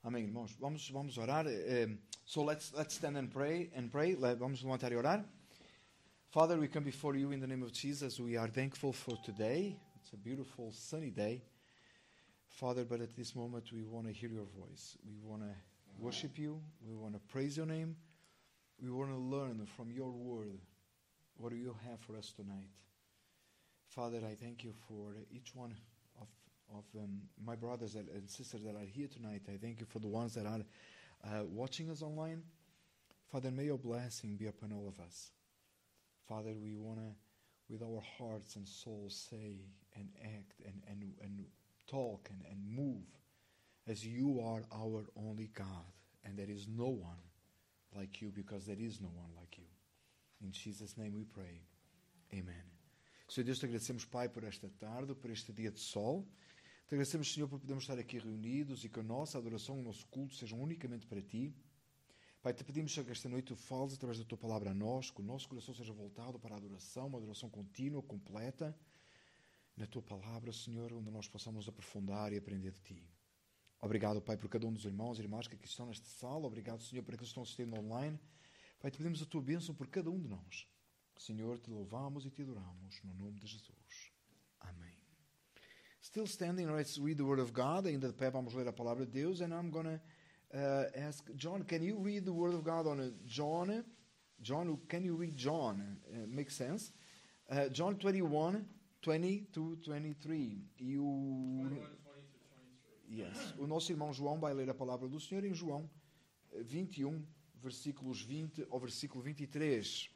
Amém, irmãos. Vamos orar. So let's stand and pray. Vamos levantar e orar. Father, we come before you in the name of Jesus. We are thankful for today. It's a beautiful sunny day. Father, but at this moment we want to hear your voice. We want to worship you. We want to praise your name. We want to learn from your word what do you have for us tonight. Father, I thank you for each one of my brothers and sisters that are here tonight. I thank you for the ones that are watching us online. Father, may your blessing be upon all of us. Father, we want to, with our hearts and souls, say and act and talk and move as you are our only God. And there is no one like you, because there is no one like you. In Jesus' name we pray. Amen. Senhor Deus, te agradecemos, Pai, por esta tarde, por este dia de sol. Te agradecemos, Senhor, por podermos estar aqui reunidos e que a nossa adoração, o nosso culto sejam unicamente para Ti. Pai, te pedimos que esta noite Tu fales através da Tua palavra a nós, que o nosso coração seja voltado para a adoração, uma adoração contínua, completa, na Tua palavra, Senhor, onde nós possamos aprofundar e aprender de Ti. Obrigado, Pai, por cada um dos irmãos e irmãs que aqui estão nesta sala. Obrigado, Senhor, por aqueles que estão assistindo online. Pai, te pedimos a Tua bênção por cada um de nós. Senhor, te louvamos e te adoramos no nome de Jesus. Amém. Still standing, let's read the Word of God. Ainda de pé vamos ler a palavra de Deus. And I'm going to ask John, can you read the Word of God on John? John, can you read John? Makes sense. John 21, 20 to 23. E o... 21, 20 to 23. Yes. O nosso irmão João vai ler a palavra do Senhor em João 21, versículos 20 ao versículo 23.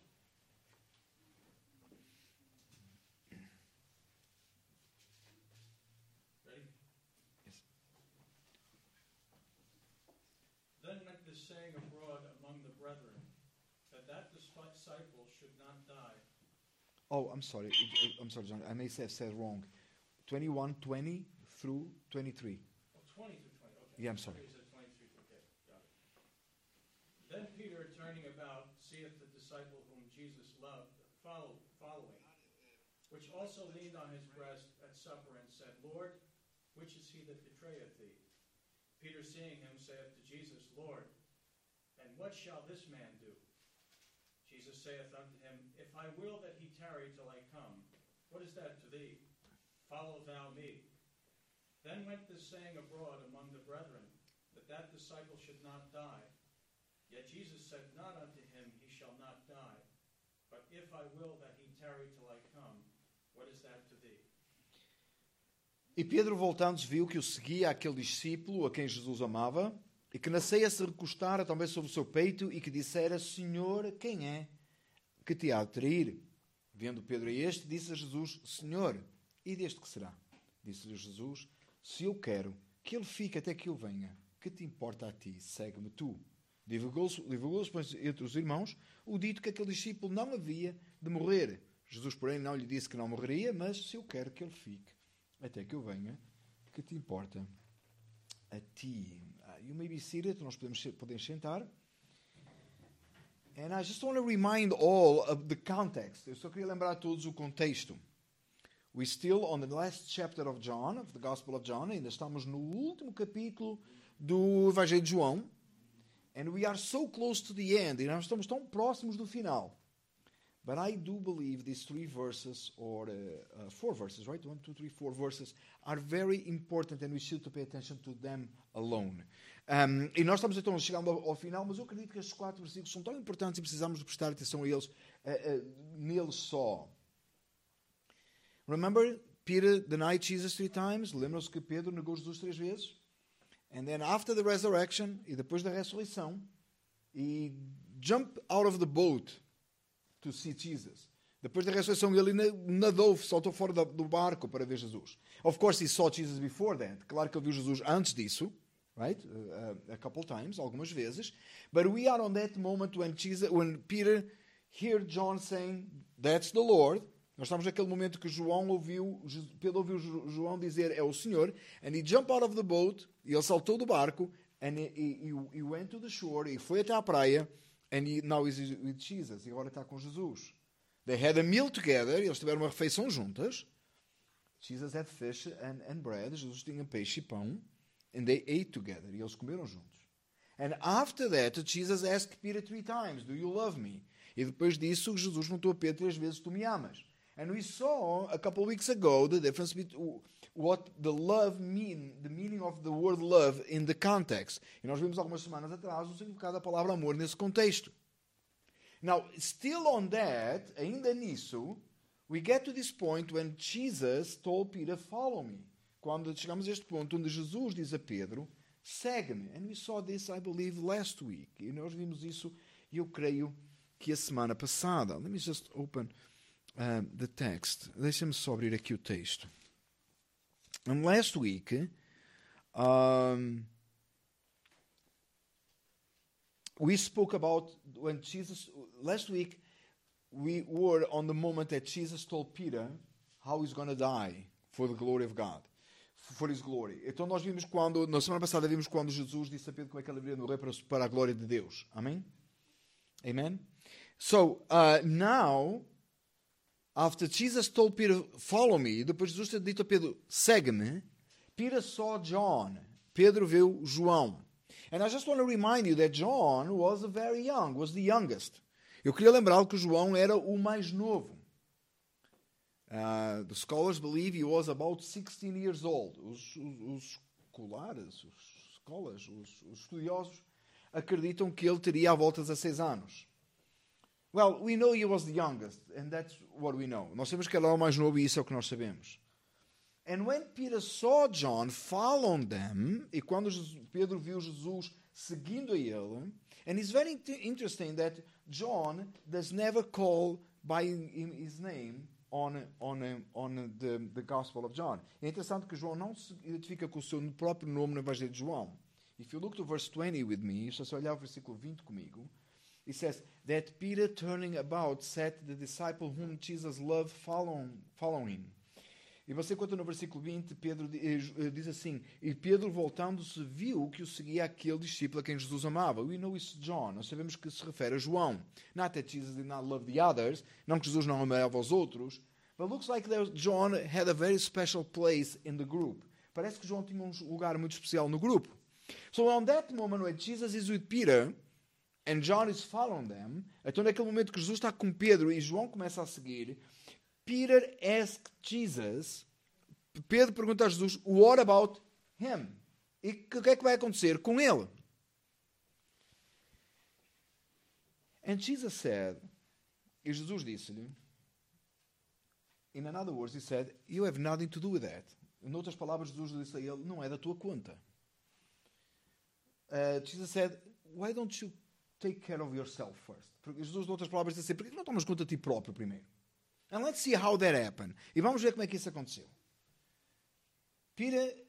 Then went this saying abroad among the brethren, that disciple should not die. Oh, I'm sorry, John. I may have said wrong. 21, 20 through 23. Oh, 20 to 20. Okay. Yeah, I'm sorry. He said 23. Okay, got it. Then Peter, turning about, seeth the disciple whom Jesus loved, following, which also leaned on his breast at supper and said, Lord, which is he that betrayeth thee? Peter, seeing him, saith to Jesus, Lord, and what shall this man do? Jesus saith unto him, If I will that he tarry till I come, what is that to thee? Follow thou me. Then went this saying abroad among the brethren, that disciple should not die. Yet Jesus said not unto him, He shall not die. But if I will that he tarry till I come, what is that to thee? E Pedro, voltando-se, viu que o seguia aquele discípulo a quem Jesus amava, e que na ceia se recostara também sobre o seu peito, e que dissera, Senhor, quem é que te há de trair? Vendo Pedro a este, disse a Jesus, Senhor, e deste que será? Disse-lhe Jesus, se eu quero que ele fique até que eu venha, que te importa a ti? Segue-me tu. Divulgou-se, pois, entre os irmãos o dito que aquele discípulo não havia de morrer. Jesus, porém, não lhe disse que não morreria, mas se eu quero que ele fique até que eu venha, que te importa a ti? You may be seated, nós podemos sentar. And I just want to remind all of the context. Eu só queria lembrar a todos o contexto. We're still on the last chapter of John, of the Gospel of John. Ainda estamos no último capítulo do Evangelho de João. And we are so close to the end. E nós estamos tão próximos do final. But I do believe these 3 verses, or 4 verses, right? 1, 2, 3, 4 verses, are very important and we should pay attention to them alone. E nós estamos então chegando ao final, mas eu acredito que estes 4 versículos são tão importantes e precisamos de prestar atenção a eles, neles só. Remember, Peter denied Jesus 3 times. Lembram-se que Pedro negou Jesus 3 vezes? And then after the resurrection, e depois da ressurreição, he jumped out of the boat to see Jesus. Depois da ressurreição, ele nadou, saltou fora do barco para ver Jesus. Of course, he saw Jesus before that. Claro que ele viu Jesus antes disso, right? A couple times, algumas vezes. But we are on that moment when Peter heard John saying, "That's the Lord." Nós estamos naquele momento que Pedro ouviu João dizer, é o Senhor. And he jumped out of the boat. E ele saltou do barco. And he went to the shore. E foi até à praia. And now he's with Jesus. E agora está com Jesus. They had a meal together. Eles tiveram uma refeição juntas. Jesus had fish and bread. Jesus tinha peixe e pão. And they ate together. E eles comeram juntos. And after that, Jesus asked Peter 3 times, do you love me? E depois disso, Jesus perguntou a Pedro 3 vezes, tu me amas? And we saw a couple of weeks ago the difference between what the love mean, the meaning of the word love in the context. E nós vimos algumas semanas atrás o significado da palavra amor nesse contexto. Now, still on that, ainda nisso, we get to this point when Jesus told Peter, follow me. Quando chegamos a este ponto onde Jesus diz a Pedro, segue-me. And we saw this, I believe, last week. E nós vimos isso, eu creio, que a semana passada. Let me just open the text. Deixa-me só abrir aqui o texto. And last week, we spoke about when Jesus, last week, we were on the moment that Jesus told Peter how he's going to die for the glory of God, for his glory. Então nós vimos quando, na semana passada, vimos quando Jesus disse a Pedro como é que ele deveria morrer para a glória de Deus. Amém? Amen? So, now, after Jesus told Peter, follow me, depois Jesus ter dito a Pedro, segue-me, Peter saw John. Pedro viu João. And I just want to remind you that John was very young, was the youngest. Eu queria lembrá-lo que João era o mais novo. The scholars believe he was about 16 years old. Os escolares, os estudiosos acreditam que ele teria à volta de 16 anos. Well, we know he was the youngest, and that's what we know. Nós sabemos que ele era o mais novo e isso é o que nós sabemos. And when Peter saw John following them, e quando Pedro viu Jesus seguindo a ele, and it's very interesting that John does never call by his name on the Gospel of John. É interessante que João não se identifica com o seu próprio nome no Evangelho de João. If you look to verse 20 with me, se você olhar o versículo 20 comigo, it says that Peter turning about said to the disciple whom Jesus loved follow him. E você conta no versículo 20, Pedro diz assim, e Pedro voltando-se viu que o seguia aquele discípulo a quem Jesus amava. We know it's John. Nós sabemos que se refere a João. Not that Jesus did not love the others, não que Jesus não amava os outros, but looks like John had a very special place in the group. Parece que João tinha um lugar muito especial no grupo. So on that moment when Jesus is with Peter and John is following them, então naquele momento que Jesus está com Pedro e João começa a seguir, Peter asked Jesus, Pedro pergunta a Jesus, what about him? E o que é que vai acontecer com ele? And Jesus said, e Jesus disse-lhe, in other words, he said, you have nothing to do with that. Em outras palavras, Jesus disse a ele, não é da tua conta. Jesus said, why don't you take care of yourself first? Porque Jesus, em outras palavras, disse assim, por que não tomas conta de ti próprio primeiro? And let's see how that happened. E vamos ver como é que isso aconteceu. Peter,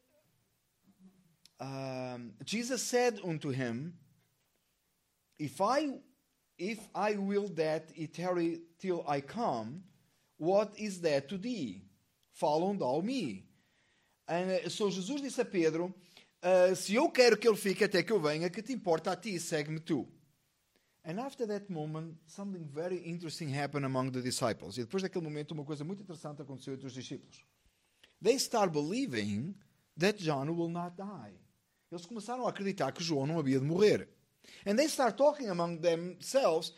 Jesus said unto him, if I will that it tarry till I come, what is that to thee? Follow thou me. And so Jesus disse a Pedro, se eu quero que ele fique até que eu venha, que te importa a ti, segue-me tu. And after that moment, something very interesting happened among the disciples. E depois daquele momento, uma coisa muito interessante aconteceu entre os discípulos. They start believing that John will not die. Eles começaram a acreditar que João não havia de morrer. And they start talking among themselves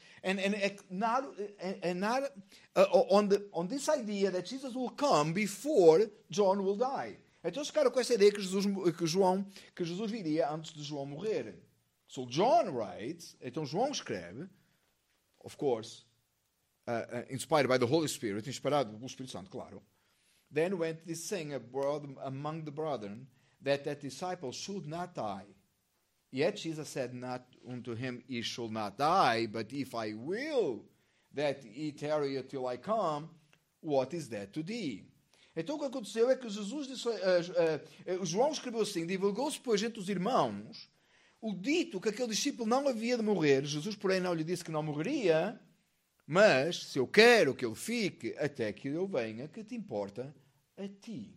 on this idea that Jesus will come before John will die. Então ficaram com essa ideia que Jesus viria antes de João morrer. So John writes, então João escreve, of course, inspired by the Holy Spirit, inspirado pelo Espírito Santo, claro. Then went this saying abroad among the brethren that disciple should not die. Yet Jesus said not unto him, he shall not die, but if I will that he tarry till I come, what is that to thee? Então o que aconteceu é que Jesus disse, João escreveu assim, divulgou-se pois entre os irmãos o dito que aquele discípulo não havia de morrer. Jesus, porém, não lhe disse que não morreria, mas se eu quero que ele fique até que eu venha, que te importa a ti?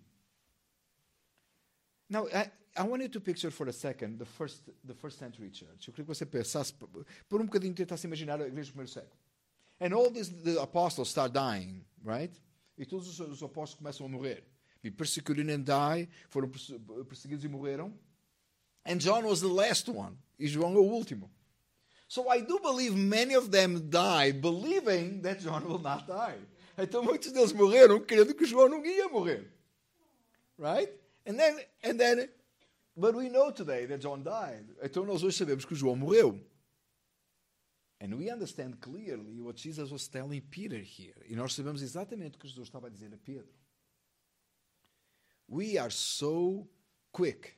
Now, I want you to picture for a second the first century church. Eu queria que você pensasse, por um bocadinho, tentasse imaginar a igreja do primeiro século. And all the apostles start dying, right? E todos os apóstolos começam a morrer. Be persecuted and die, foram perseguidos e morreram. And John was the last one. E João é o último. So I do believe many of them died believing that John will not die. Então muitos deles morreram crendo que João não ia morrer. Right? And then, but we know today that John died. Então nós hoje sabemos que João morreu. And we understand clearly what Jesus was telling Peter here. E nós sabemos exatamente o que Jesus estava a dizer a Pedro. We are so quick.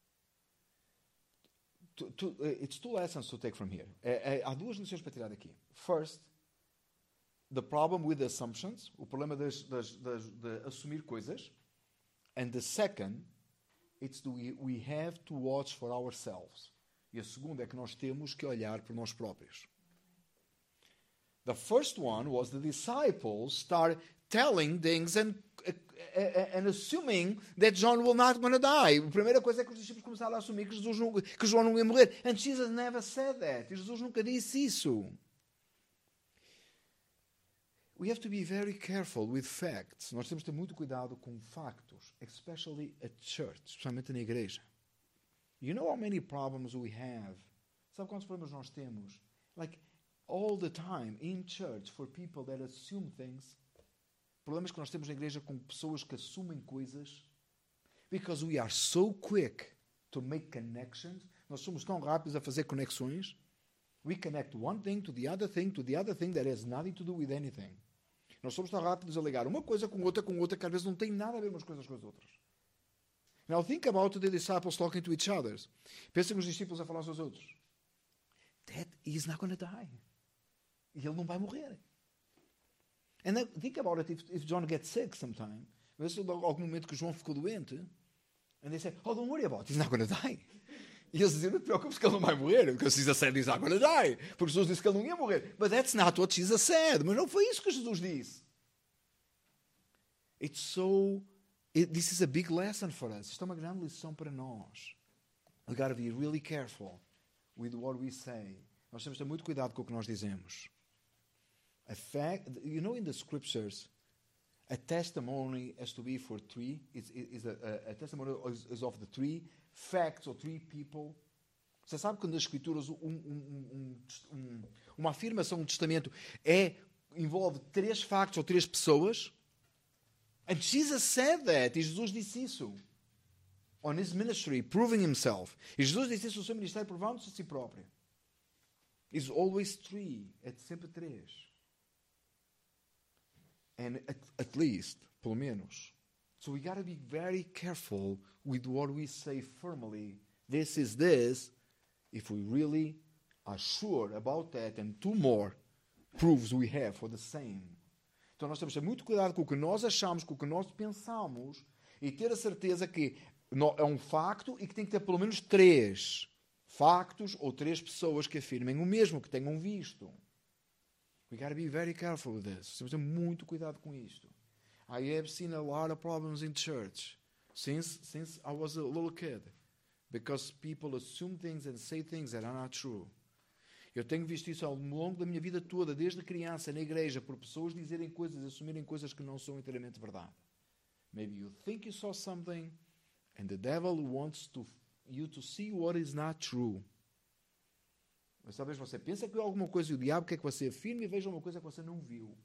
It's two lessons to take from here. Há duas lições para tirar daqui. First, the problem with assumptions, o problema de assumir coisas. And the second, it's we have to watch for ourselves. E a segunda é que nós temos que olhar por nós próprios. The first one was the disciples start telling things and assuming that John will not going to die. A primeira coisa é que os discípulos começaram a assumir que João não ia morrer. And Jesus never said that. E Jesus nunca disse isso. We have to be very careful with facts. Nós temos que ter muito cuidado com factos, especially at church, especialmente na igreja. You know how many problems we have? Sabe quantos problemas nós temos? Like all the time in church for people that assume things. Problemas que nós temos na igreja com pessoas que assumem coisas. Because we are so quick to make connections. Nós somos tão rápidos a fazer conexões. We connect one thing to the other thing that has nothing to do with anything. Nós somos tão rápidos a ligar uma coisa com outra, que às vezes não tem nada a ver umas coisas com as outras. Now think about the disciples talking to each other. Pensem nos discípulos a falar uns aos outros. That is not going to die. E ele não vai morrer. And then think about it if John gets sick sometime. Mas algum momento que João ficou doente. And they say, oh, don't worry about it, he's not going to die. E eles diziam, não te preocupes que ele não vai morrer. Because Jesus said he's not going to die. Porque Jesus disse que ele não ia morrer. But that's not what Jesus said. Mas não foi isso que Jesus disse. This is a big lesson for us. Isto é uma grande lição para nós. We got to be really careful with what we say. Nós temos que ter muito cuidado com o que nós dizemos. A fact, you know, in the scriptures, a testimony has to be for three. A testimony is of the three facts or three people. Você sabe que nas escrituras uma afirmação, um testamento envolve três factos ou três pessoas? And Jesus said that. E Jesus disse isso. On his ministry, proving himself. E Jesus disse isso no seu ministério, provando-se a si próprio. It's always three. É sempre três. And at least, pelo menos. So we got to be very careful with what we say firmly. This is this. If we really are sure about that, and two more proofs we have for the same. Então nós temos que ter muito cuidado com o que nós achamos, com o que nós pensamos, e ter a certeza que é um facto e que tem que ter pelo menos três factos ou três pessoas que afirmem o mesmo, que tenham visto. We got to be very careful with this. Temos que ter muito cuidado com isto. I have seen a lot of problems in church since I was a little kid, because people assume things and say things that are not true. Eu tenho visto isso ao longo da minha vida toda, desde criança, na igreja, por pessoas dizerem coisas, assumirem coisas que não são inteiramente verdade. Maybe you think you saw something, and the devil wants you to see what is not true. Mas talvez você pense que viu alguma coisa e o diabo quer que você afirme e veja uma coisa que você não viu.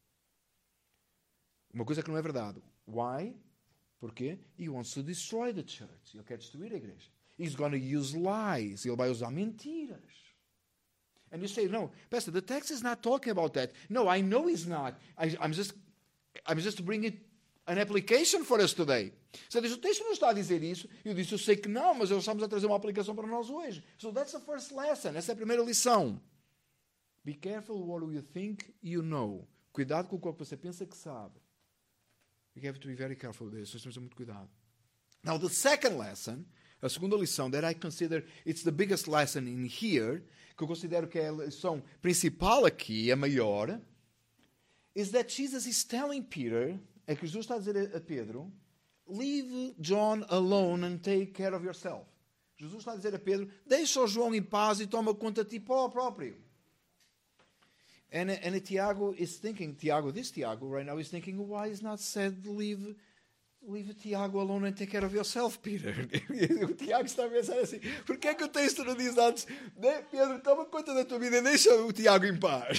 Uma coisa que não é verdade. Why? Porque he wants to destroy the church. Ele quer destruir a igreja. He's going to use lies. Ele vai usar mentiras. And you say, no, Pastor, the text is not talking about that. No, I know he's not. I'm just bringing an application for us today. Você diz, o texto não está a dizer isso. Eu disse, eu sei que não, mas nós estamos a trazer uma aplicação para nós hoje. So that's the first lesson. Essa é a primeira lição. Be careful what you think you know. Cuidado com o que você pensa que sabe. We have to be very careful with this. Nós temos que ter muito cuidado. Now, the second lesson, a segunda lição, that I consider it's the biggest lesson in here, que eu considero que é a lição principal aqui, a maior, is that Jesus is telling Peter, é que Jesus está a dizer a Pedro, leave John alone and take care of yourself. Jesus está a dizer a Pedro, deixa o João em paz e toma conta de ti próprio. And Tiago is thinking, Tiago right now is thinking, why is not said leave leave Tiago alone and take care of yourself, Peter. O Tiago está a pensar assim, porquê é que o texto não diz antes, Pedro, toma conta da tua vida e deixa o Tiago em paz?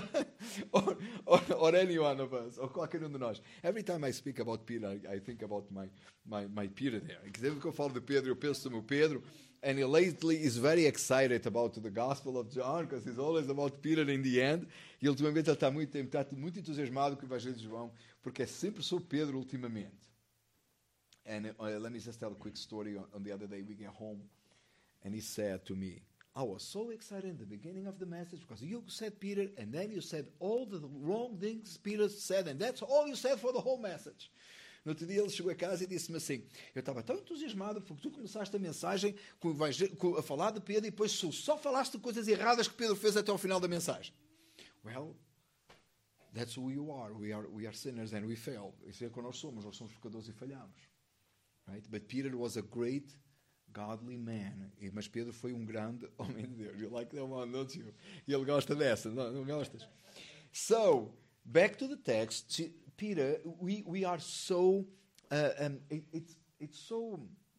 or any one of us, ou qualquer de nós. Every time I speak about Peter, I think about my Peter there. Sempre que eu falo de Pedro, eu penso no meu Pedro. And he lately is very excited about the Gospel of John, because he's always about Peter in the end. E ultimamente ele está muito entusiasmado com o Evangelho de João, porque é sempre sobre Pedro ultimamente. And let me just tell a quick story. On the other day we get home, and he said to me, I was so excited in the beginning of the message because you said Peter, and then you said all the wrong things Peter said, and that's all you said for the whole message. No outro dia ele chegou a casa e disse-me assim, eu estava tão entusiasmado porque tu começaste a mensagem a falar de Pedro e depois só falaste de coisas erradas que Pedro fez até ao final da mensagem. Well, that's who you are. We are sinners and we fail. Isso é o que nós somos pecadores e falhamos. Right? But Peter was a great godly man. Mas Pedro foi um grande homem de Deus. You like that one, don't you? E ele gosta dessa, não gostas? So, back to the text. Peter, we are so, it's so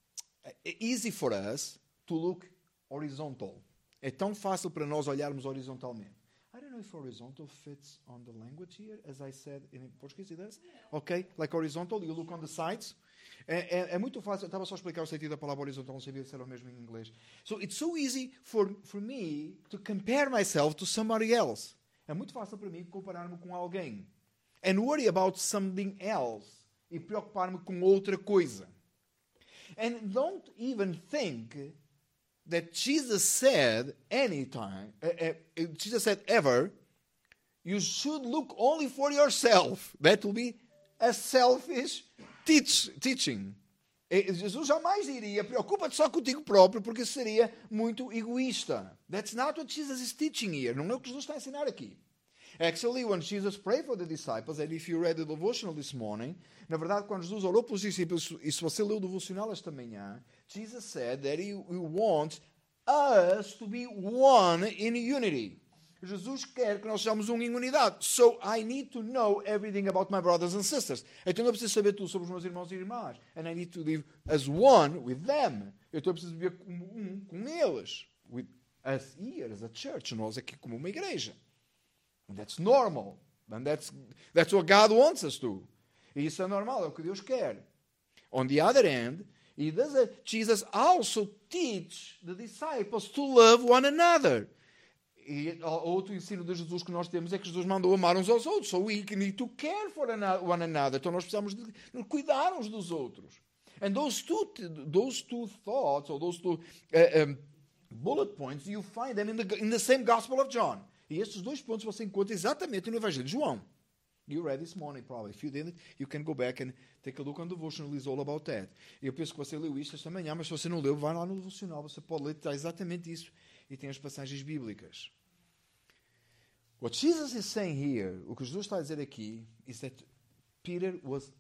easy for us to look horizontal. É tão fácil para nós olharmos horizontalmente. I don't know if horizontal fits on the language here, as I said in Portuguese, it does. Okay, like horizontal, you look on the sides. É muito fácil, eu estava só a explicar o sentido da palavra horizontal, não sabia se era o mesmo em inglês. So it's so easy for me to compare myself to somebody else. É muito fácil para mim comparar-me com alguém. And worry about something else. E preocupar-me com outra coisa. And don't even think that Jesus said anytime, Jesus said ever, you should look only for yourself. That will be a selfish teaching. Jesus jamais diria, preocupa-te só contigo próprio, porque isso seria muito egoísta. That's not what Jesus is teaching here. Não é o que Jesus está a ensinar aqui. Actually, when Jesus prayed for the disciples, and if you read the devotional this morning, na verdade, quando Jesus orou pelos discípulos, e se você leu o devocional esta manhã, Jesus said that he wants us to be one in unity. Jesus quer que nós sejamos um em unidade. So I need to know everything about my brothers and sisters. Então eu preciso saber tudo sobre os meus irmãos e irmãs. And I need to live as one with them. Eu preciso viver como um com eles. With us here as a church. Nós aqui como uma igreja. And that's normal. And that's what God wants us to. E isso é normal, é o que Deus quer. On the other hand, Jesus also teach the disciples to love one another. E outro ensino de Jesus que nós temos é que Jesus mandou amar uns aos outros. So we need to care for one another. Então nós precisamos de cuidar uns dos outros. And those two thoughts, or those two bullet points, you find them in the same Gospel of John. E estes dois pontos você encontra exatamente no Evangelho de João. You read this morning, probably. If you didn't, you can go back and take a look on the devotional. It's all about that. Eu penso que você leu isto esta manhã, mas se você não leu, vai lá no devocional. Você pode ler, está exatamente isso. E tem as passagens bíblicas. What Jesus is saying here, o que Jesus está a dizer aqui, is that Peter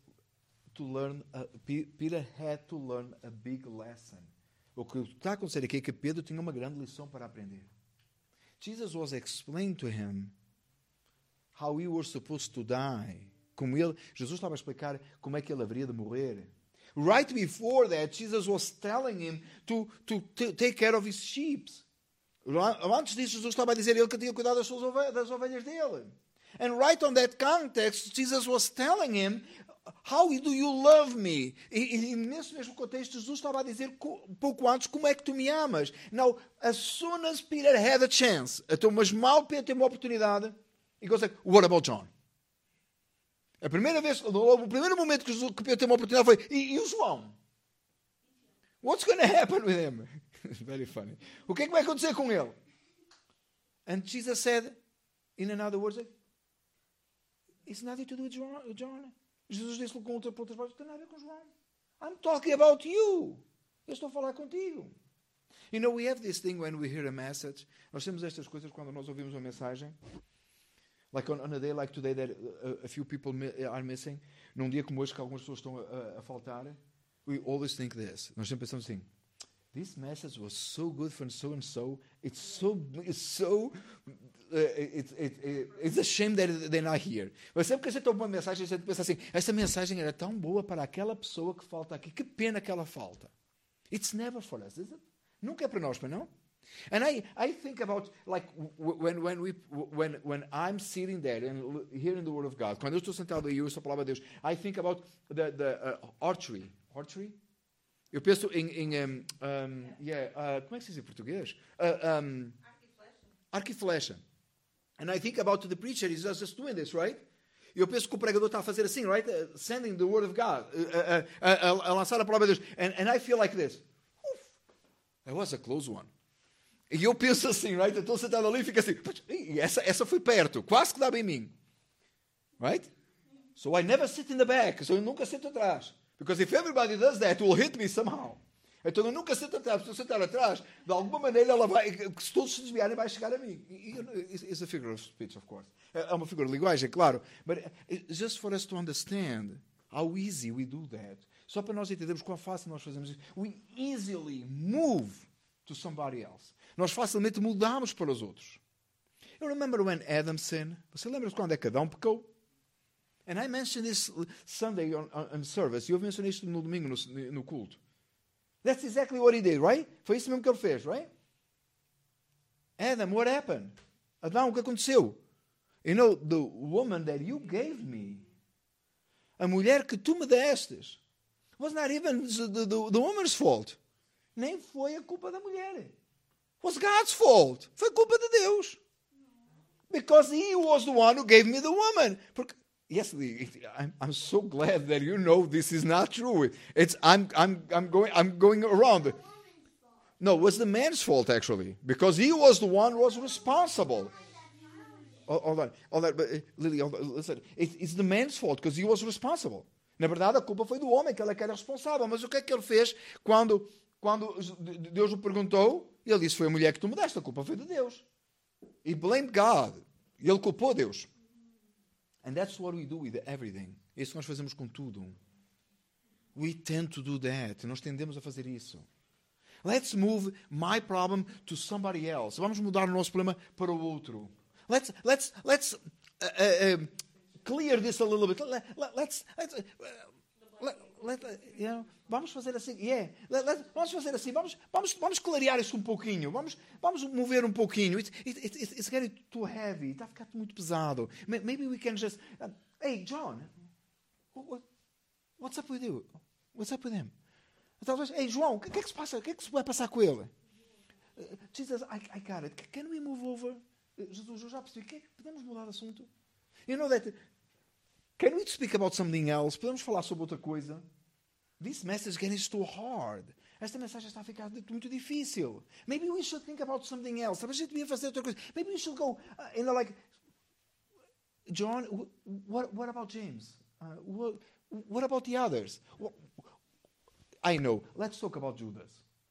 had to learn a big lesson. O que está a acontecer aqui é que Pedro tinha uma grande lição para aprender. Jesus was explaining to him how he was supposed to die. Jesus estava a explicar como é que ele haveria de morrer. Right before that, Jesus was telling him to take care of his sheep. Antes disso, Jesus estava a dizer a ele que tinha cuidado das ovelhas dele. And right on that context, Jesus was telling him, how do you love me? E nesse mesmo contexto, Jesus estava a dizer pouco antes, como é que tu me amas? Now, as soon as Peter had a chance, então, mas mal Pedro teve uma oportunidade, he goes like, what about John? O primeiro momento que Pedro teve uma oportunidade foi, e o João? What's going to happen with him? Very funny. O que é que vai acontecer com ele? And Jesus said, in another words, it's nothing to do with John. Jesus disse com outras palavras, não tem nada a ver com João. I'm talking about you. Eu estou a falar contigo. You know, we have this thing when we hear a message. Nós temos estas coisas quando nós ouvimos uma mensagem. Like on a day like today that a few people are missing. Num dia como hoje que algumas pessoas estão a faltar. We always think this. Nós sempre pensamos assim. This message was so good for so and so. It's so it's a shame that they're not here. Mas sempre que a gente ouve uma mensagem, a gente pensa assim, essa mensagem era tão boa para aquela pessoa que falta aqui. Que pena que ela falta. It's never for us, is it? Nunca é para nós, não? And I think about, like, when I'm sitting there and hearing the Word of God, quando eu estou sentado e ouço a palavra de Deus, I think about the archery. Archery? Eu penso em como é que se diz em português? Arco e flecha. And I think about the preacher, he's just doing this, right? E eu penso que o pregador está a fazer assim, right? Sending the Word of God. A lançar a palavra de Deus. And I feel like this. That was a close one. E eu penso assim, right? Eu estou sentado ali e fico assim. Essa foi perto. Quase que dava em mim. Right? So I never sit in the back. So eu nunca sento atrás. Because if everybody does that, it will hit me somehow. Então eu nunca sento atrás. Se eu sentar atrás, de alguma maneira ela vai, se todos se desviarem, vai chegar a mim. It's a figure of speech, of course. É uma figura de linguagem, claro. But it's just for us to understand how easy we do that. Só para nós entendermos quão fácil nós fazemos isso. We easily move to somebody else. Nós facilmente mudamos para os outros. You remember when Adam sinned? Você lembra-se quando é que Adão pecou? And I mentioned this Sunday on service. Eu mencionei isto no domingo no culto. That's exactly what he did, right? Foi isso mesmo que ele fez, right? Adam, what happened? Adão, o que aconteceu? You know, the woman that you gave me, a mulher que tu me destes, was not even the woman's fault. Nem foi a culpa da mulher. It was God's fault. Foi culpa de Deus. Because he was the one who gave me the woman. Porque, yes, I'm so glad that you know this is not true. I'm going around. No, it was the man's fault actually, because he was the one who was responsible. Hold on. But, Lily, listen. It's the man's fault because he was responsible. Na verdade, a culpa foi do homem, que ele é que era responsável. Mas o que é que ele fez quando Deus o perguntou? Ele disse, foi a mulher que tu me deste, a culpa foi de Deus. He blamed God. E ele culpou Deus. And that's what we do with everything. É isso que nós fazemos com tudo. We tend to do that. Nós tendemos a fazer isso. Let's move my problem to somebody else. Vamos mudar o nosso problema para o outro. Let's clear this a little bit. Vamos fazer assim. Vamos fazer assim. Vamos clarear isso um pouquinho. Vamos mover um pouquinho. It's getting too heavy. Está a ficar muito pesado. Maybe we can just... hey, John. What's up with you? What's up with him? Talvez, hey, João, o que é que se passa? O que é que se vai passar com ele? Jesus, I got it. Can we move over? Jesus, eu já percebi. Podemos mudar de assunto? You know that... Can we speak about something else? Podemos falar sobre outra coisa? This message getting too hard. Esta mensagem está a ficar muito difícil. Maybe we should think about something else. Talvez a gente devia fazer outra coisa. Maybe we should go, like, John, what about James? What about the others? I know. Let's talk about Judas.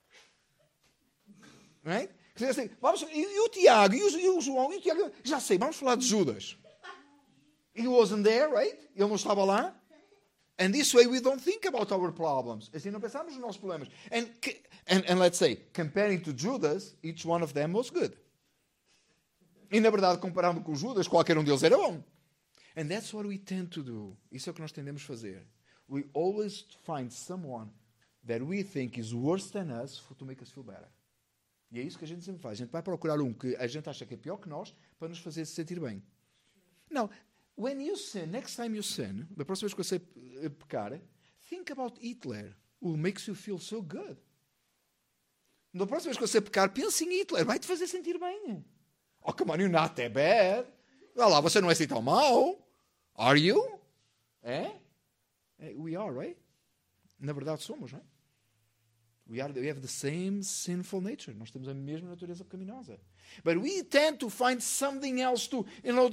Right? Assim, e o Tiago, e o João, e o Tiago, já sei, vamos falar de Judas. He wasn't there, right? Ele não estava lá. And this way we don't think about our problems. Assim não pensamos nos nossos problemas. And let's say, comparing to Judas, each one of them was good. E na verdade, comparando com Judas, qualquer um deles era bom. And that's what we tend to do. Isso é o que nós tendemos a fazer. We always find someone that we think is worse than us to make us feel better. E é isso que a gente sempre faz. A gente vai procurar um que a gente acha que é pior que nós para nos fazer se sentir bem. Não. When you sin, next time you sin, da próxima vez que você pecar, think about Hitler, who makes you feel so good. Da próxima vez que você pecar, pense em Hitler, vai te fazer sentir bem. Oh, come on, you're not that bad. Olha lá, você não é assim tão mau. Are you? We are, right? Na verdade somos, não é? We have the same sinful nature. Nós temos a mesma natureza pecaminosa. But we tend to find something else to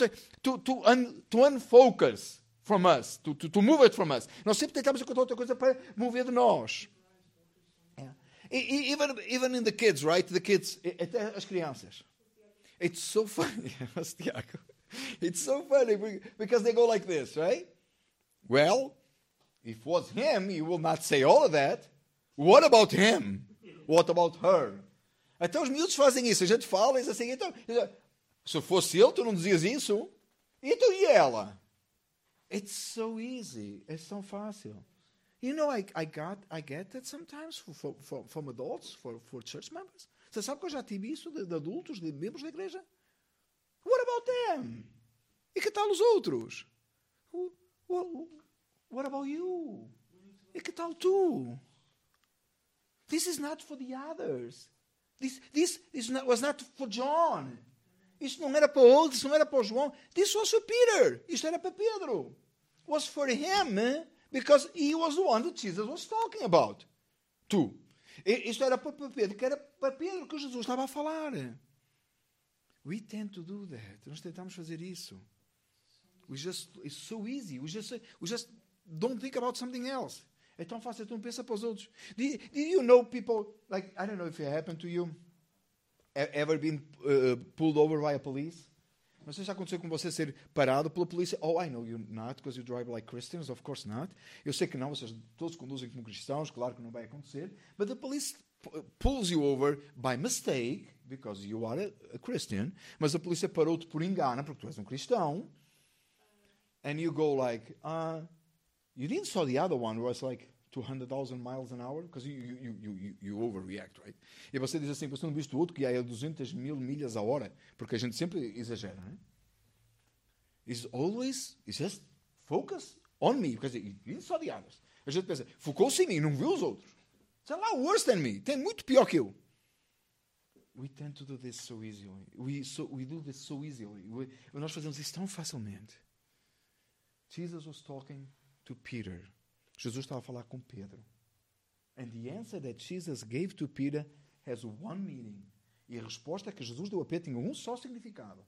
unfocus from us, to move it from us. Nós sempre tentamos encontrar outra coisa para mover de nós. Yeah. Even in the kids, right? The kids, até as crianças. It's so funny. It's so funny because they go like this, right? Well, if it was him, you will not say all of that. What about him? What about her? Até os miúdos fazem isso. A gente fala e diz assim, então, Se fosse ele, tu não dizias isso? Então e ela? It's so easy. É tão fácil. You know, I get that sometimes from adults, for church members. Você sabe que eu já tive isso de adultos, de membros da igreja? What about them? E que tal os outros? What about you? E que tal tu? This is not for the others. This was not for John. Isto não era para outros, isto não era para o João. This was for Peter. Isto era para Pedro. It was for him, because he was the one that Jesus was talking about. Tu. Isto era para Pedro, que era para Pedro que Jesus estava a falar. We tend to do that. Nós tentamos fazer isso. It's so easy. We just don't think about something else. É tão fácil, tu não pensa para os outros. Did you know people, like, I don't know if it happened to you, ever been pulled over by a police? Não sei se já aconteceu com você ser parado pela polícia. Oh, I know you not, because you drive like Christians. Of course not. Eu sei que não, vocês todos conduzem como cristãos, claro que não vai acontecer. But the police pulls you over by mistake, because you are a Christian. Mas a polícia parou-te por engano, porque tu és um cristão. And you go like, you didn't saw the other one was like 200,000 miles an hour, because you overreact, right? E você diz assim, você não viste o outro que ia a 200,000 milhas a hora, porque a gente sempre exagera, né? It's just focus on me, because you didn't saw the others. A gente pensa, focou-se em mim, não viu os outros. It's a lot worse than me. Tem muito pior que eu. We tend to do this so easily. We do this so easily. Nós fazemos isso tão facilmente. Jesus was talking to Peter. Jesus estava a falar com Pedro. And the answer that Jesus gave to Peter has one meaning. E a resposta que Jesus deu a Pedro tinha um só significado.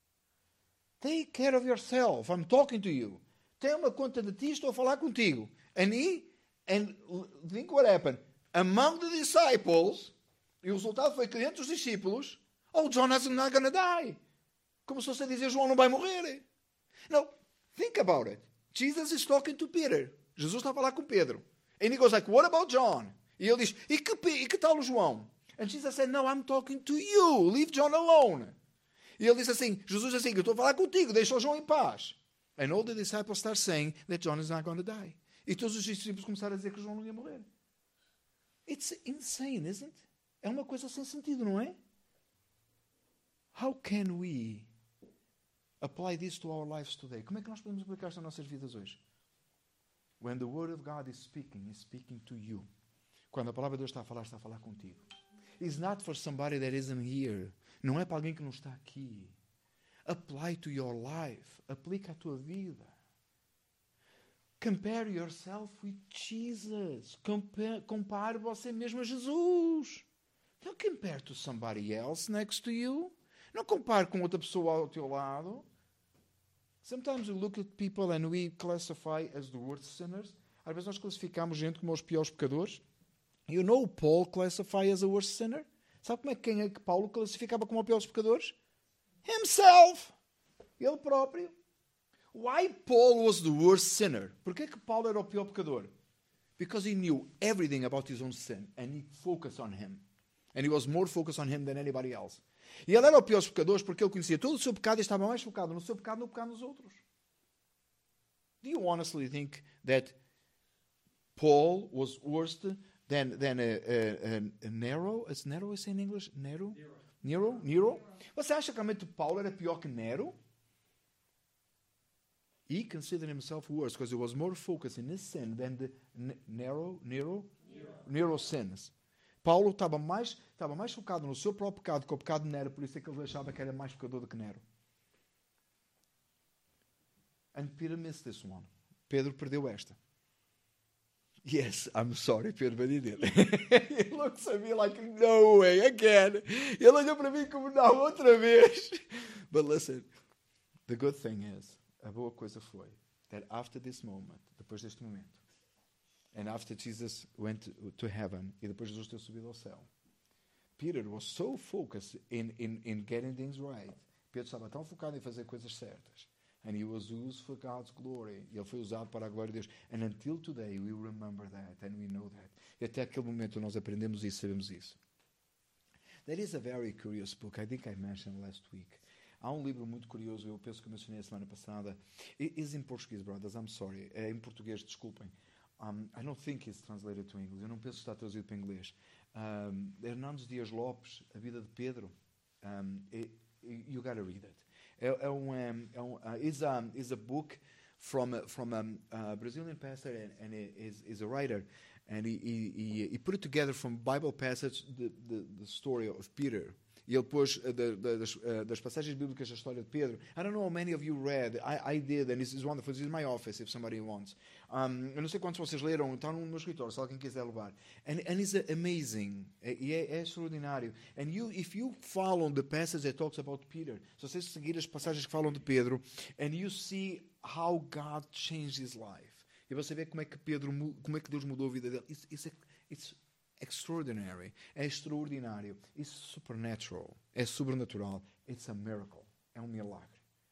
Take care of yourself. I'm talking to you. Tenha uma conta de ti, estou a falar contigo. And think what happened. Among the disciples, e o resultado foi que entre os discípulos, John is not going to die. Começou a dizer, João não vai morrer. No, think about it. Jesus is talking to Peter. Jesus está a falar com Pedro. And he goes like, what about John? E ele diz, e que tal o João? And Jesus said, no, I'm talking to you. Leave John alone. E ele disse assim, Jesus disse assim, eu estou a falar contigo, deixa o João em paz. And all the disciples start saying that John is not going to die. E todos os discípulos começaram a dizer que João não ia morrer. It's insane, isn't it? É uma coisa sem sentido, não é? How can we apply this to our lives today? Como é que nós podemos aplicar isto nas nossas vidas hoje? When the word of God is speaking to you. Quando a palavra de Deus está a falar contigo. It's not for somebody that isn't here. Não é para alguém que não está aqui. Apply to your life. Aplica a tua vida. Compare yourself with Jesus. Compare você mesmo a Jesus. Don't compare to somebody else next to you. Não compare com outra pessoa ao teu lado. Sometimes we look at people and we classify as the worst sinners. Às vezes nós classificamos gente como os piores pecadores. You know Paul classified as a worst sinner? Sabe como quem é que Paulo classificava como os piores pecadores? Himself. Ele próprio. Why Paul was the worst sinner? Por que Paulo era o pior pecador? Because he knew everything about his own sin and he focused on him. And he was more focused on him than anybody else. E ele era o pior dos pecadores porque ele conhecia todo o seu pecado e estava mais focado no seu pecado, no pecado dos outros. Do you honestly think that Paul was worse than a Nero? Is Nero is in English? Nero? Nero? Você acha que realmente Paulo era pior que Nero? He considered himself worse because he was more focused in his sin than the Nero sins. Paulo estava mais focado no seu próprio pecado que o pecado de Nero, por isso é que ele achava que era mais pecador do que Nero. And Peter missed this one. Pedro perdeu esta. Yes, I'm sorry, Pedro, but he did. He looks at me like, no way, again. Ele olhou para mim como, não, outra vez. But listen, the good thing is, a boa coisa foi, that after this moment, depois deste momento, and after Jesus went to heaven, e depois Jesus ter subido ao céu, Peter was so focused in getting things right. Pedro estava tão focado em fazer coisas certas. And he was used for God's glory. E ele foi usado para a glória de Deus. And until today we remember that and we know that. E até aquele momento nós aprendemos isso, sabemos isso. That is a very curious book. I think I mentioned last week. Há um livro muito curioso, eu penso que eu mencionei a semana passada. It's in Portuguese, brothers, I'm sorry. É em português, desculpem. I don't think it's translated to English. Eu não penso que está traduzido para inglês. Hernandes Dias Lopes, A Vida de Pedro. You gotta read it. It's a book from a Brazilian pastor and is a writer, and he put it together from Bible passage the story of Peter. E ele pôs das passagens bíblicas da história de Pedro. I don't know how many of you read. I did, and this is wonderful. This is my office, if somebody wants. Eu não sei quantos vocês leram. Está no meu escritório, se alguém quiser levar. And it's amazing. É extraordinário. And if you follow the passage that talks about Peter, se vocês seguirem as passagens que falam de Pedro, and you see how God changed his life, e você vê como é que Deus mudou a vida dele. It's extraordinary. É extraordinário. It's supernatural. É sobrenatural. It's a miracle. É milagre.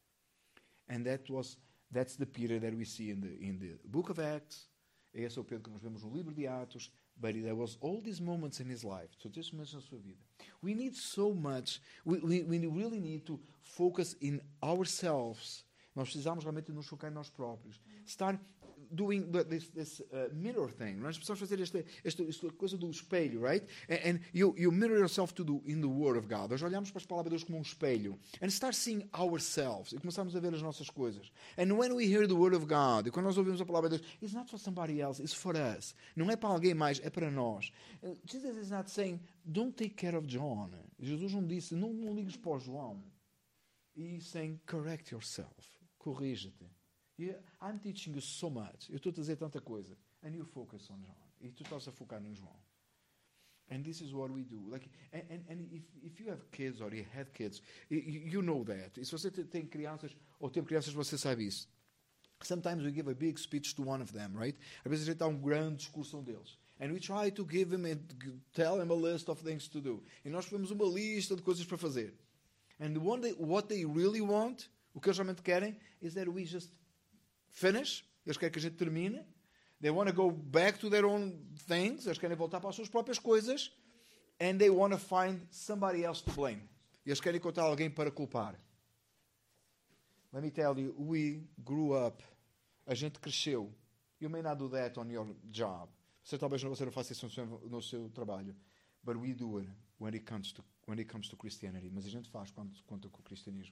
And that's the Peter that we see in the book of Acts. Esse é o Pedro que nós vemos no livro de Atos. But there was all these moments in his life. So estes momentos na sua vida. We need so much. We really need to focus in ourselves. Nós precisamos realmente nos focar em nós próprios. Start doing this mirror thing. Nós precisamos fazer esta coisa do espelho, right? And you mirror yourself in the Word of God. Nós olhamos para as palavras de Deus como um espelho. And start seeing ourselves. E começamos a ver as nossas coisas. And when we hear the Word of God, e quando nós ouvimos a palavra de Deus, it's not for somebody else, it's for us. Não é para alguém mais, é para nós. Jesus is not saying, don't take care of John. Jesus não disse, não ligues para o João. He's saying, correct yourself. Corrige-te. I'm teaching you so much. Eu estou a dizer tanta coisa. And you focus on John. E tu estás a focar no João. And this is what we do. And if you have kids or you had kids, you know that. E se você tem crianças ou teve crianças, você sabe isso. Sometimes we give a big speech to one of them, right? Às vezes a gente dá grande discurso a um deles. And we try to give him and tell him a list of things to do. E nós fazemos uma lista de coisas para fazer. And what they really want, o que eles realmente querem, is that we just finish. Eles querem que a gente termine. They want to go back to their own things. Eles querem voltar para as suas próprias coisas. And they want to find somebody else to blame. E eles querem encontrar alguém para culpar. Let me tell you, we grew up. A gente cresceu. You may not do that on your job. Você talvez não faça isso no seu trabalho. But we do it when it comes to Christianity. Mas a gente faz quando conta com o cristianismo.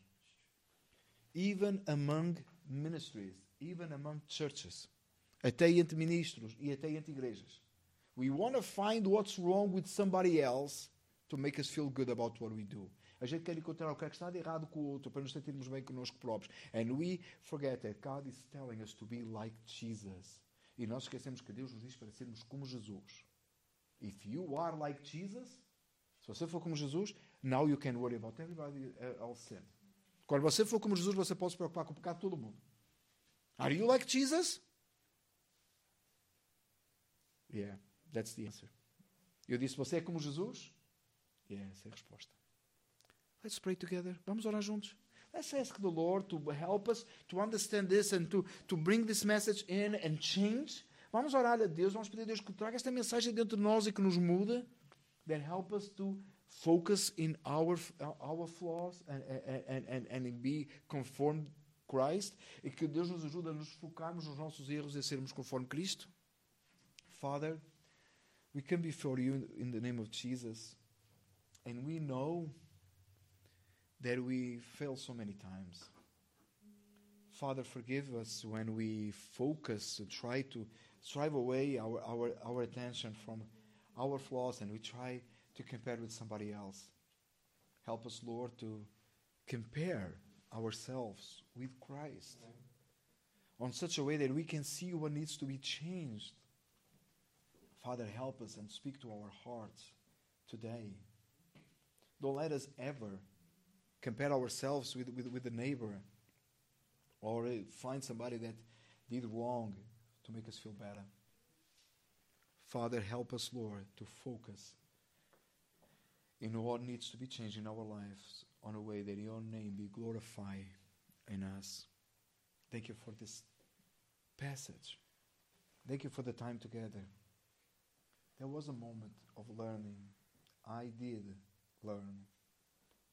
Even among ministries, even among churches. Até entre ministros e até entre igrejas. We want to find what's wrong with somebody else to make us feel good about what we do. A gente quer encontrar o que está de errado com o outro para nos sentirmos bem connosco próprios. And we forget that God is telling us to be like Jesus. E nós esquecemos que Deus nos diz para sermos como Jesus. If you are like Jesus, se você for como Jesus, now you can worry about everybody else sin. Quando você for como Jesus, você pode se preocupar com o pecado de todo mundo. Are you like Jesus? Yeah, that's the answer. Eu disse, você é como Jesus? Yeah, essa é a resposta. Let's pray together. Vamos orar juntos. Let's ask the Lord to help us to understand this and to bring this message in and change. Vamos orar a Deus, vamos pedir a Deus que traga esta mensagem dentro de nós e que nos muda. That help us to focus in our flaws and be conformed Christ. E que Deus nos ajude a nos focarmos nos nossos erros e a sermos conforme Cristo. Father, we come before you in the name of Jesus. And we know that we fail so many times. Father, forgive us when we focus, try to strive away our attention from our flaws and we try to compare with somebody else. Help us, Lord, to compare ourselves with Christ on such a way that we can see what needs to be changed. Father, help us and speak to our hearts today. Don't let us ever compare ourselves with the neighbor or find somebody that did wrong to make us feel better. Father, help us, Lord, to focus in what needs to be changed in our lives on a way that your name be glorified in us. Thank you for this passage. Thank you for the time together. There was a moment of learning. I did learn.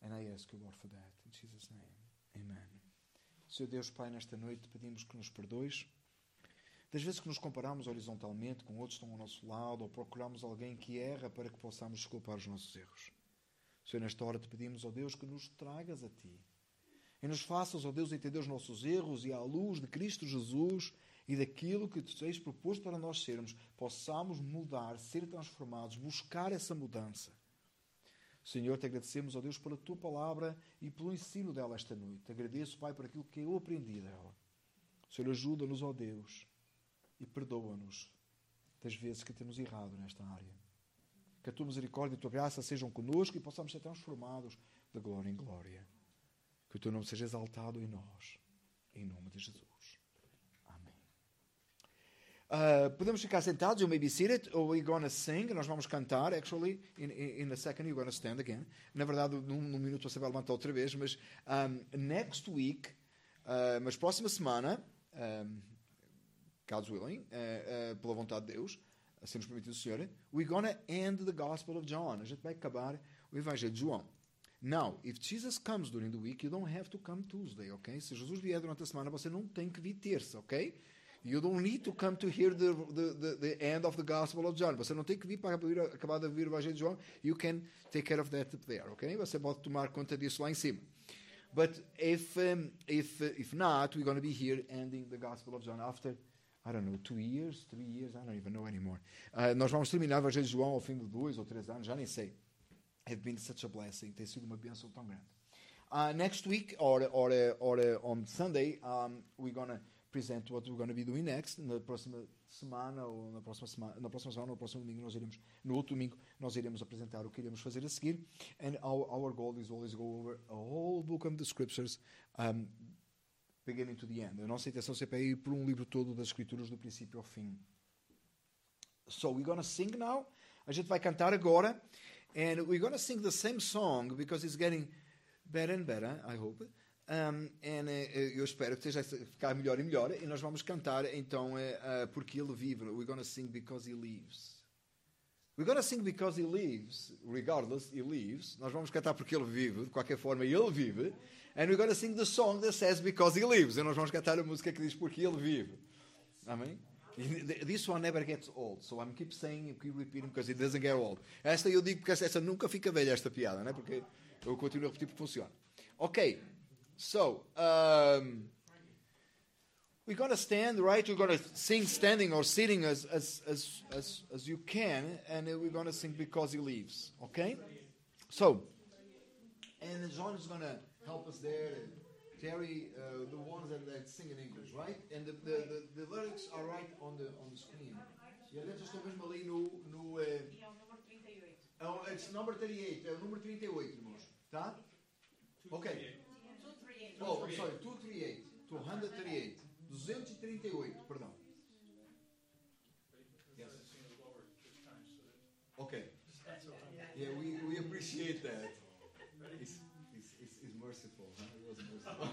And I ask you, Lord, for that. In Jesus' name. Amen. Senhor Deus, Pai, nesta noite pedimos que nos perdoes das vezes que nos comparamos horizontalmente com outros que estão ao nosso lado ou procuramos alguém que erra para que possamos desculpar os nossos erros. Senhor, nesta hora te pedimos, ó Deus, que nos tragas a Ti e nos faças, ó Deus, entender os nossos erros e à luz de Cristo Jesus e daquilo que Tu tens proposto para nós sermos, possamos mudar, ser transformados, buscar essa mudança. Senhor, te agradecemos, ó Deus, pela Tua palavra e pelo ensino dela esta noite. Te agradeço, Pai, por aquilo que eu aprendi dela. Senhor, ajuda-nos, ó Deus, e perdoa-nos das vezes que temos errado nesta área. Que a Tua misericórdia e a Tua graça sejam conosco e possamos ser transformados de glória em glória. Que o Teu nome seja exaltado em nós. Em nome de Jesus. Amém. Podemos ficar sentados, you may be seated, or we're going to sing. Nós vamos cantar, actually, in a second you're going to stand again. Na verdade, num minuto você vai levantar outra vez, mas next week, mas próxima semana, God's willing, pela vontade de Deus, assim nos permitiu o Senhor, we're going to end the Gospel of John. A gente vai acabar o Evangelho de João. Now, if Jesus comes during the week, you don't have to come Tuesday, ok? Se Jesus vier durante a semana, você não tem que vir terça, ok? You don't need to come to hear the end of the Gospel of John. Você não tem que vir para acabar de ouvir o Evangelho de João. You can take care of that up there, ok? Você pode tomar conta disso lá em cima. But if not, we're going to be here ending the Gospel of John after, I don't know, 2 years, 3 years, I don't even know anymore. Nós vamos terminar o Evangelho de João ao fim de 2 ou 3 anos, já nem sei. Have been such a blessing. Tem sido uma bênção tão grande. Next week, or on Sunday, we're going to present what we're going to be doing next. Na próxima semana, ou no próximo domingo, no outro domingo, nós iremos apresentar o que iremos fazer a seguir. And our goal is always go over a whole book of the Scriptures, beginning to the end. A nossa intenção sempre é ir por um livro todo das Escrituras, do princípio ao fim. So we're going to sing now. A gente vai cantar agora. And we're going to sing the same song because it's getting better and better, I hope. Eu espero que esteja a ficar melhor e melhor. E nós vamos cantar, então, porque Ele vive. We're going to sing because He lives. We're going to sing because He lives. Regardless, He lives. Nós vamos cantar porque Ele vive. De qualquer forma, Ele vive. And we're going to sing the song that says because He lives. E nós vamos cantar a música que diz porque Ele vive. Amém? This one never gets old, so I'm keep saying, keep repeating because it doesn't get old. Esta eu digo porque esta nunca fica velha, esta piada, né? Porque eu continuo a repetir porque funciona. Ok, so we're going to stand, right? We're going to sing standing or sitting as you can, and we're going to sing because He lives. Okay, so and John is going to help us there. Terry, the ones that sing in English, right? And the lyrics are right on the screen. E a letra estão mesmo ali no é o número 38. It's number 38, é o número 38, irmãos. Tá? Ok. 238. Oh, I'm sorry, 238. 238. 238, perdão. Yes. Okay. Yeah, we appreciate that. It's merciful. Huh? It was merciful.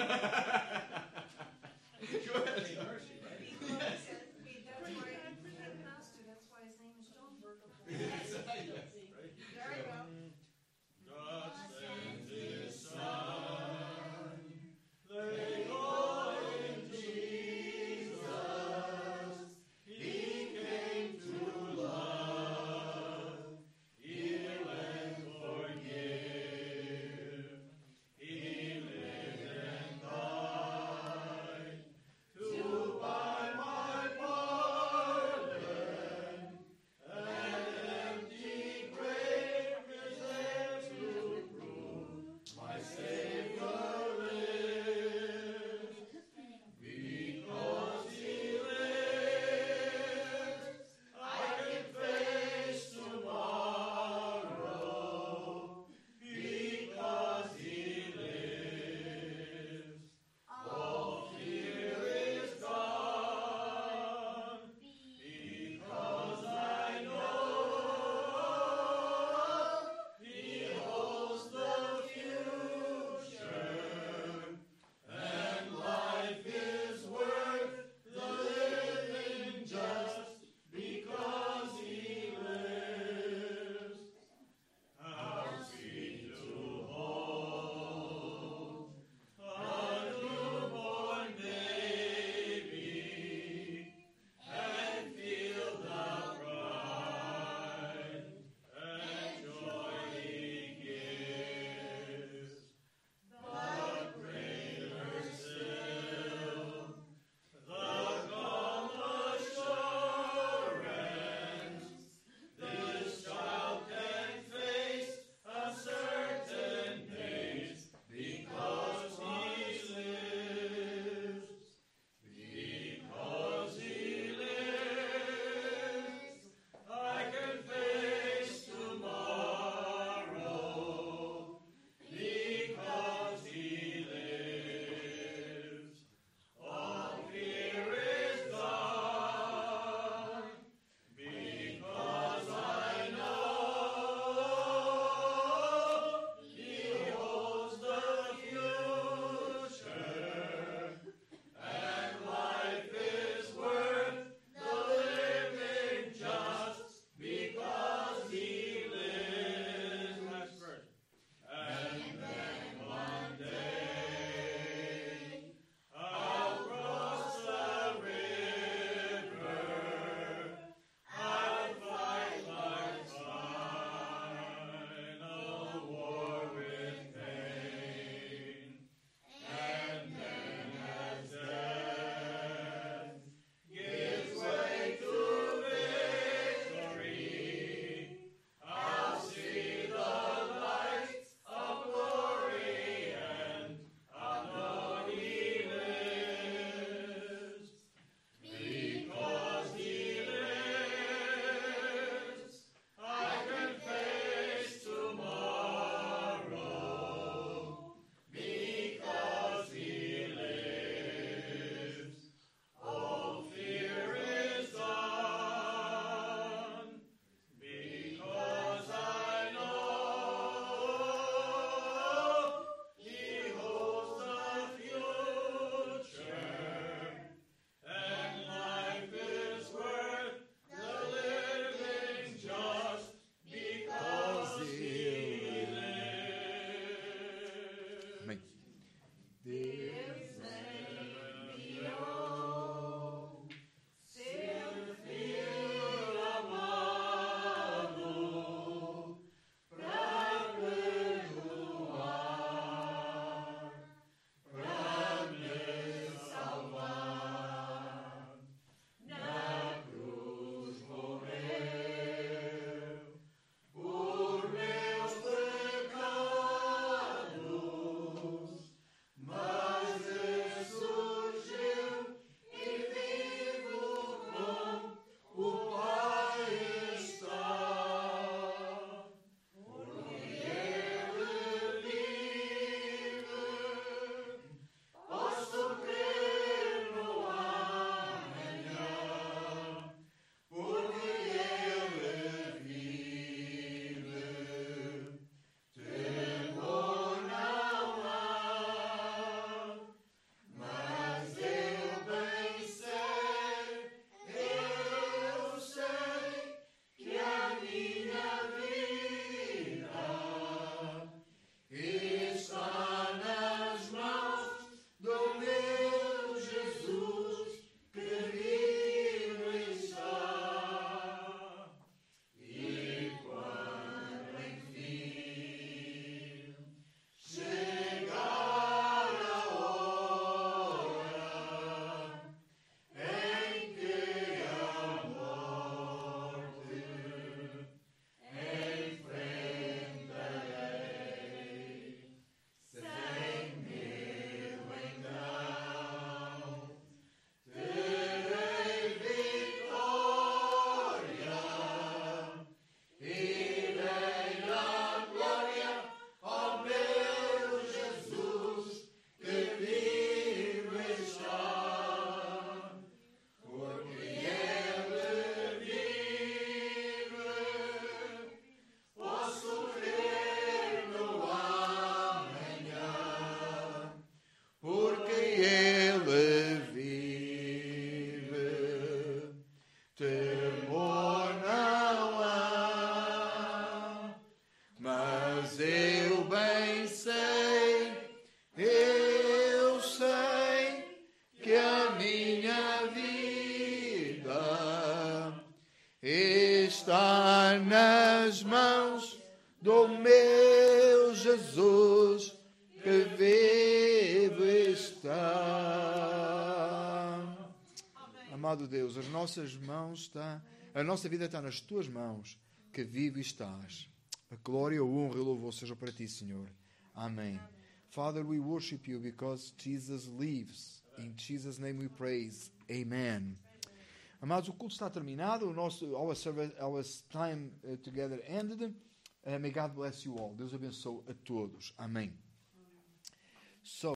Go ahead. Mercy, right? That's why he pronounced it. That's why his name is John. There you go. God sent His Son. They go in Jesus. He came to love, heal and forgive. He lived and died. Jesus que vivo está. Amado Deus, as nossas mãos a nossa vida está nas tuas mãos, que vivo estás. A glória, a honra e o louvor seja para ti, Senhor. Amém. Father, we worship you because Jesus lives. In Jesus' name we praise. Amen. Amados, o culto está terminado. Our time together ended. May God bless you all. Deus abençoe a todos. Amém. So,